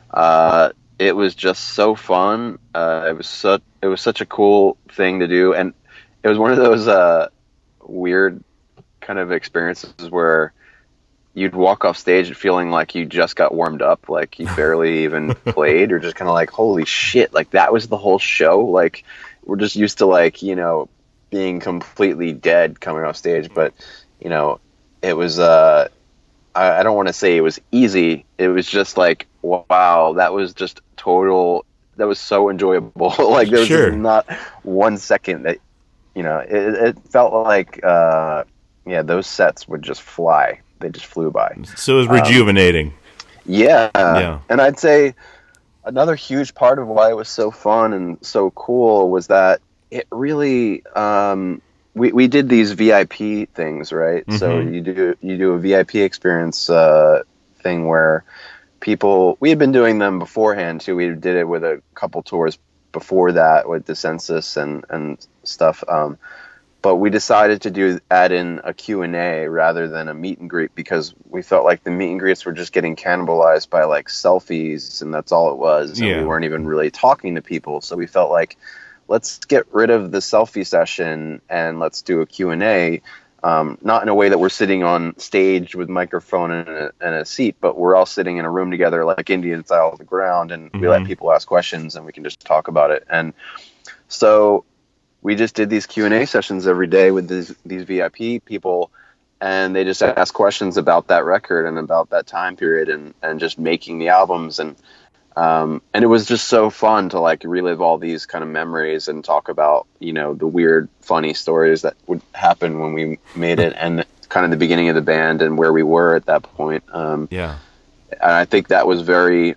it was just so fun. It was such a cool thing to do, and it was one of those weird kind of experiences where you'd walk off stage feeling like you just got warmed up, like you barely even played, or just kind of like, holy shit, like that was the whole show. Like we're just used to like, being completely dead coming off stage, but it was I don't want to say it was easy. It was just like, wow, that was just that was so enjoyable. Like there was Sure. just not 1 second that it felt like those sets would just fly. They just flew by. So it was rejuvenating. Yeah. Yeah. And I'd say another huge part of why it was so fun and so cool was that it really we did these VIP things, right? Mm-hmm. So you do a VIP experience thing where we had been doing them beforehand too. We did it with a couple tours before that with Descensus and stuff. But we decided to add in a Q&A rather than a meet and greet, because we felt like the meet and greets were just getting cannibalized by like selfies, and that's all it was. And we weren't even really talking to people. So we felt like, let's get rid of the selfie session and let's do a Q&A. Not in a way that we're sitting on stage with microphone and a seat, but we're all sitting in a room together like Indian style on the ground, and we let people ask questions and we can just talk about it. And so we just did these Q&A sessions every day with these VIP people, and they just asked questions about that record and about that time period and just making the albums. And it was just so fun to like relive all these kind of memories and talk about, the weird, funny stories that would happen when we made it, and kind of the beginning of the band and where we were at that point. And I think that was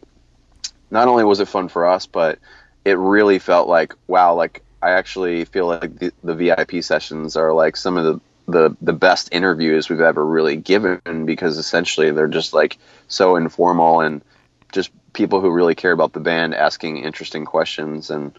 not only was it fun for us, but it really felt like, wow, like I actually feel like the VIP sessions are like some of the best interviews we've ever really given, because essentially they're just like so informal and just people who really care about the band asking interesting questions. And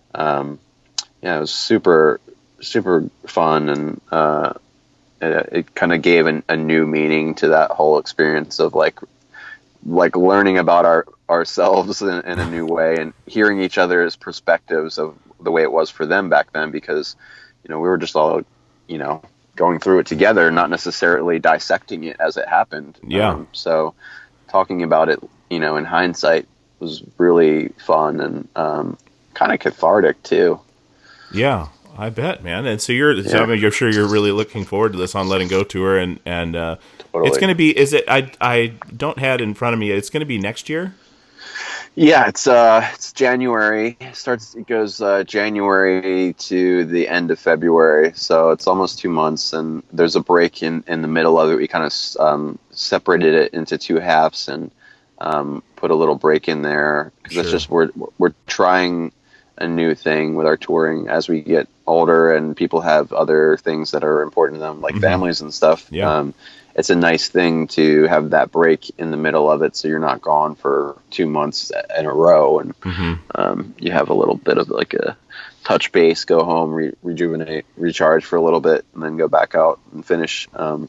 it was super, super fun, and it kind of gave a new meaning to that whole experience of like learning about ourselves in a new way, and hearing each other's perspectives of the way it was for them back then, because we were just all going through it together, not necessarily dissecting it as it happened. So talking about it in hindsight was really fun and kind of cathartic too. Yeah, I bet, man. And so you're sure you're really looking forward to this On Letting Go tour, and totally. It's going to be, I don't have it in front of me, it's going to be next year? Yeah, it's January. It goes January to the end of February, so it's almost 2 months, and there's a break in the middle of it. We kind of separated it into two halves and put a little break in there, because it's just we're trying a new thing with our touring as we get older and people have other things that are important to them, like families and stuff. It's a nice thing to have that break in the middle of it, so you're not gone for 2 months in a row, and you have a little bit of like a touch base, go home, rejuvenate, recharge for a little bit, and then go back out and finish.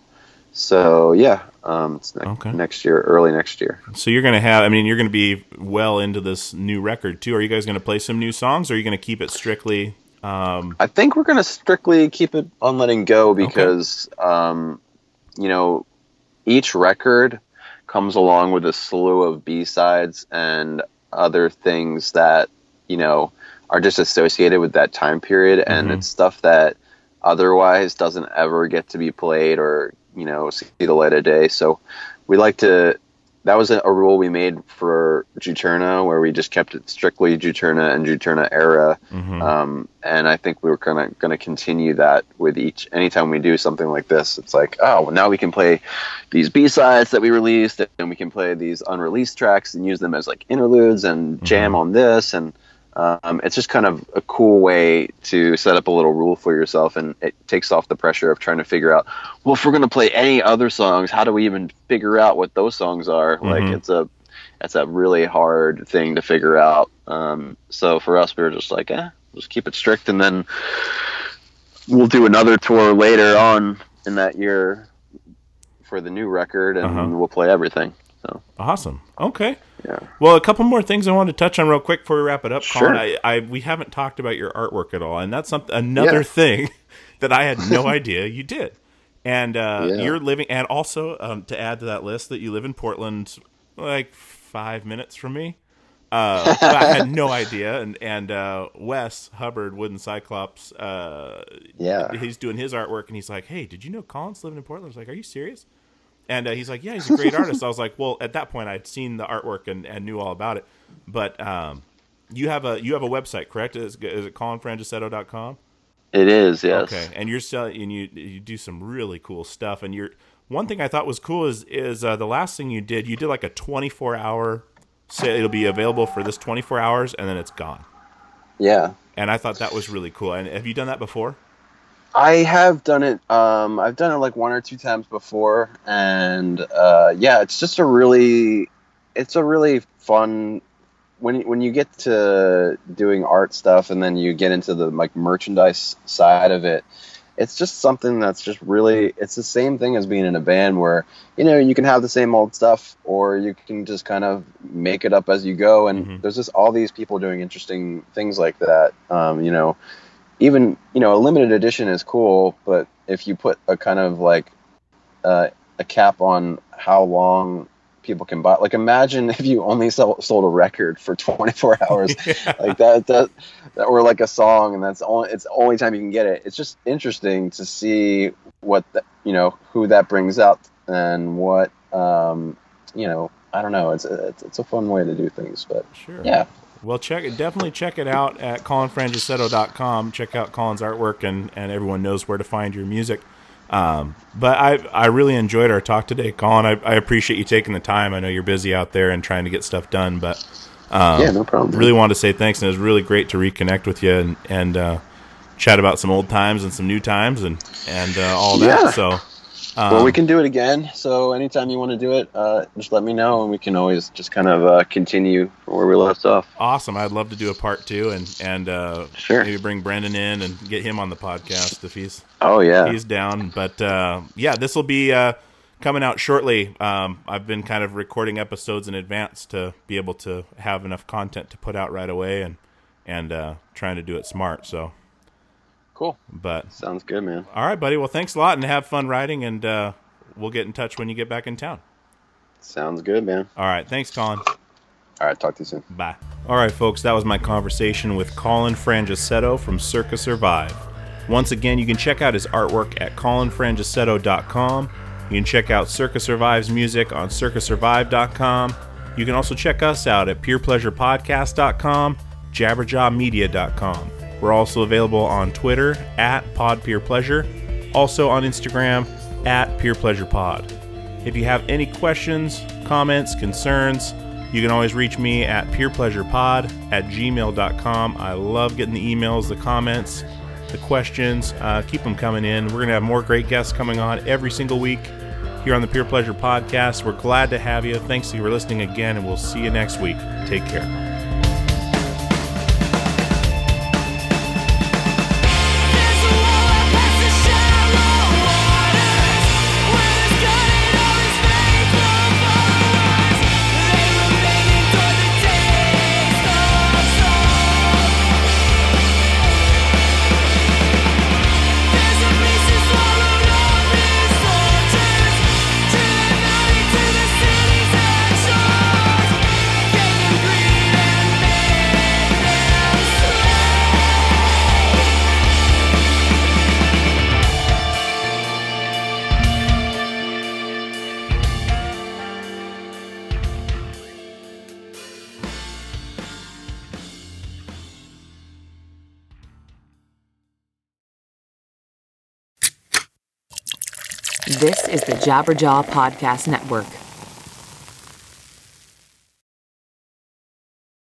It's next year, early next year. So you're going to be well into this new record too. Are you guys going to play some new songs, or are you going to keep it strictly? I think we're going to strictly keep it On Letting Go, because each record comes along with a slew of B-sides and other things that, are just associated with that time period. And it's stuff that otherwise doesn't ever get to be played or see the light of day. So we like to. That was a rule we made for Juturna, where we just kept it strictly Juturna and Juturna era. Mm-hmm. And I think we were going to continue that with anytime we do something like this. It's like, oh, well, now we can play these B-sides that we released, and we can play these unreleased tracks and use them as like interludes and jam on this. And it's just kind of a cool way to set up a little rule for yourself, and it takes off the pressure of trying to figure out, well, if we're going to play any other songs, how do we even figure out what those songs are? Like it's a really hard thing to figure out. So for us, we were just like, just keep it strict, and then we'll do another tour later on in that year for the new record, and we'll play everything. So awesome. Okay. Yeah. Well, a couple more things I wanted to touch on real quick before we wrap it up, Sure. Colin. We haven't talked about your artwork at all, and that's another thing that I had no idea you did. And you're living, and also to add to that list, that you live in Portland, like 5 minutes from me. I had no idea. And Wes Hubbard, Wooden Cyclops, he's doing his artwork, and he's like, "Hey, did you know Colin's living in Portland?" I was like, "Are you serious?" And he's like, "Yeah, he's a great artist." I was like, "Well, at that point, I'd seen the artwork and knew all about it." But you have a website, correct? Is it colinfrangisetto.com? It is, yes. Okay, and you're selling, and you do some really cool stuff. And one thing I thought was cool is the last thing you did like a 24-hour. It'll be available for this 24 hours, and then it's gone. Yeah. And I thought that was really cool. And have you done that before? I have done it. I've done it like 1 or 2 times before, and it's just a really fun when you get to doing art stuff, and then you get into the like merchandise side of it. It's just something that's just really, it's the same thing as being in a band where, you can have the same old stuff, or you can just kind of make it up as you go. And there's just all these people doing interesting things like that. Even, a limited edition is cool, but if you put a kind of like a cap on how long people can buy, like imagine if you only sold a record for 24 hours like that, or like a song, and it's the only time you can get it. It's just interesting to see what who that brings out, and what I don't know. It's a fun way to do things, but sure. Yeah. Well, definitely check it out at colinfrangisetto.com. Check out Colin's artwork, and everyone knows where to find your music. But I really enjoyed our talk today, Colin. I appreciate you taking the time. I know you're busy out there and trying to get stuff done, but no problem. Really wanted to say thanks, and it was really great to reconnect with you and chat about some old times and some new times and all that. Yeah. So. Well, we can do it again. So anytime you want to do it, just let me know, and we can always just kind of continue where we left off. Awesome. I'd love to do a part 2 and sure. Maybe bring Brendan in and get him on the podcast if he's down. But this will be coming out shortly. I've been kind of recording episodes in advance to be able to have enough content to put out right away, and trying to do it smart. So. Cool. But sounds good, man. All right, buddy. Well, thanks a lot, and have fun writing, and we'll get in touch when you get back in town. Sounds good, man. All right. Thanks, Colin. All right. Talk to you soon. Bye. All right, folks. That was my conversation with Colin Frangisetto from Circa Survive. Once again, you can check out his artwork at colinfrangisetto.com. You can check out Circa Survive's music on circasurvive.com. You can also check us out at purepleasurepodcast.com, jabberjawmedia.com. We're also available on Twitter at PodPurePleasure, also on Instagram at PurePleasurePod. If you have any questions, comments, concerns, you can always reach me at purepleasurepod@gmail.com. I love getting the emails, the comments, the questions. Keep them coming in. We're going to have more great guests coming on every single week here on the Pure Pleasure Podcast. We're glad to have you. Thanks for listening again, and we'll see you next week. Take care. Breathe This is the Jabberjaw Podcast Network.